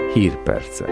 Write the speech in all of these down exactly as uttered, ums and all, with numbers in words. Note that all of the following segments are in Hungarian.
Hírpercek.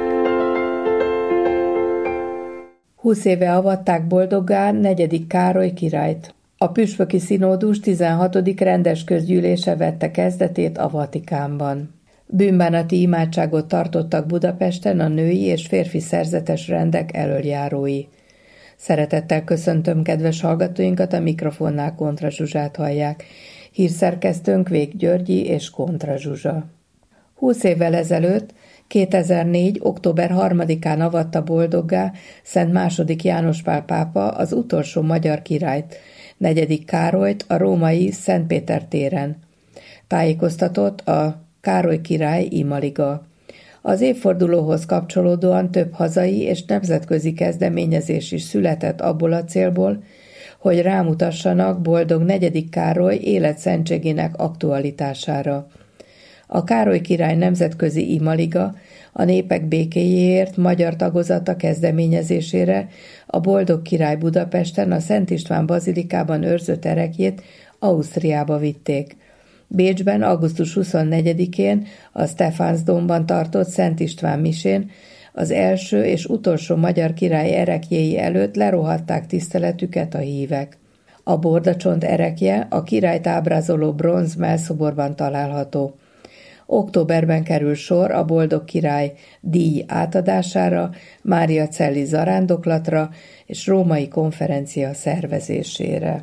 Húsz éve avatták boldoggá negyedik Károly királyt. A püspöki színódus tizenhatodik rendes közgyűlése vette kezdetét a Vatikánban. Bűnbánati imádságot tartottak Budapesten a női és férfi szerzetes rendek elöljárói. Szeretettel köszöntöm kedves hallgatóinkat, a mikrofonnál Kontra Zsuzsát hallják. Hírszerkesztőnk Vég Györgyi és Kontra Zsuzsa. Húsz évvel ezelőtt, kétezer-négy. október harmadikán avatta boldoggá Szent második János Pál pápa az utolsó magyar királyt, negyedik Károlyt a római Szent Péter téren. Tájékoztatott a Károly király imaliga. Az évfordulóhoz kapcsolódóan több hazai és nemzetközi kezdeményezés is született abból a célból, hogy rámutassanak boldog negyedik Károly életszentségének aktualitására. A Károly király nemzetközi imaliga a népek békéjéért magyar tagozata kezdeményezésére a boldog király Budapesten a Szent István bazilikában őrzött ereklyét Ausztriába vitték. Bécsben augusztus huszonnegyedikén a Stephansdomban tartott Szent István misén az első és utolsó magyar király ereklyéi előtt lerohatták tiszteletüket a hívek. A bordacsont erekje a királyt ábrázoló bronz mellszoborban található. Októberben kerül sor a boldog király díj átadására, Mária Celli zarándoklatra és római konferencia szervezésére.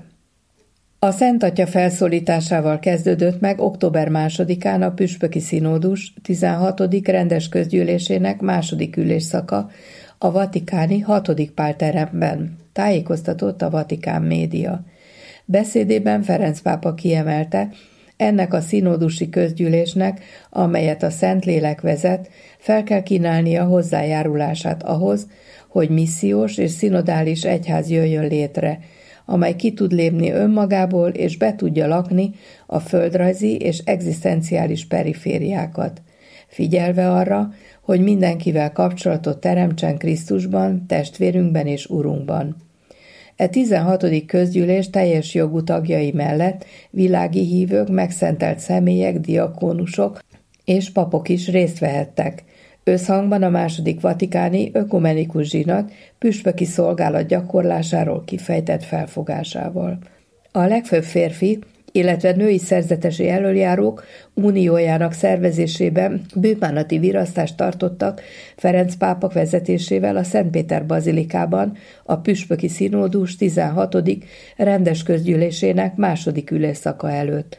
A Szent Atya felszólításával kezdődött meg október másodikán a püspöki színódus tizenhatodik rendes közgyűlésének második ülésszaka a vatikáni hatodik Pál teremben, tájékoztatott a Vatikán média. Beszédében Ferenc pápa kiemelte, ennek a színódusi közgyűlésnek, amelyet a Szentlélek vezet, fel kell kínálnia hozzájárulását ahhoz, hogy missziós és szinodális egyház jöjjön létre, amely ki tud lépni önmagából és be tudja lakni a földrajzi és egzisztenciális perifériákat, figyelve arra, hogy mindenkivel kapcsolatot teremtsen Krisztusban, testvérünkben és Urunkban. E tizenhatodik közgyűlés teljes jogú tagjai mellett világi hívők, megszentelt személyek, diakónusok és papok is részt vehettek, összhangban a második vatikáni ökumenikus zsinat püspöki szolgálat gyakorlásáról kifejtett felfogásával. A legfőbb férfi, illetve női szerzetesi elöljárók uniójának szervezésében bűnbánati virasztást tartottak Ferenc pápa vezetésével a Szent Péter bazilikában a püspöki színódus tizenhatodik rendes közgyűlésének második ülésszaka előtt.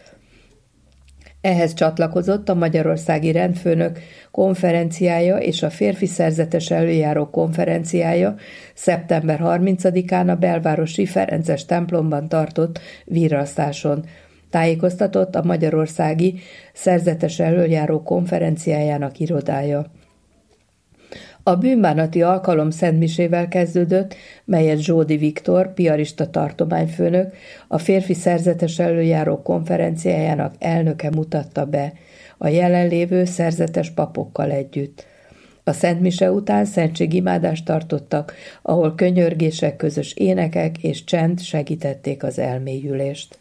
Ehhez csatlakozott a Magyarországi Rendfőnök konferenciája és a férfi szerzetes elöljárók konferenciája szeptember harmincadikán a belvárosi Ferences templomban tartott virasztáson. Tájékoztatott a Magyarországi Szerzetes Elöljárók konferenciájának irodája. A bűnbánati alkalom szentmisével kezdődött, melyet Zsódi Viktor, piarista tartományfőnök, a férfi szerzetes elöljárók konferenciájának elnöke mutatta be, a jelenlévő szerzetes papokkal együtt. A szentmise után szentségimádást tartottak, ahol könyörgések, közös énekek és csend segítették az elmélyülést.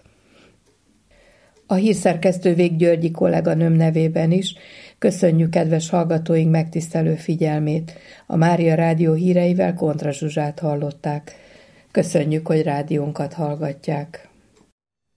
A hírszerkesztő Vég Györgyi kolléganőm nevében is köszönjük kedves hallgatóink megtisztelő figyelmét. A Mária Rádió híreivel Kontra Zsuzsát hallották. Köszönjük, hogy rádiónkat hallgatják.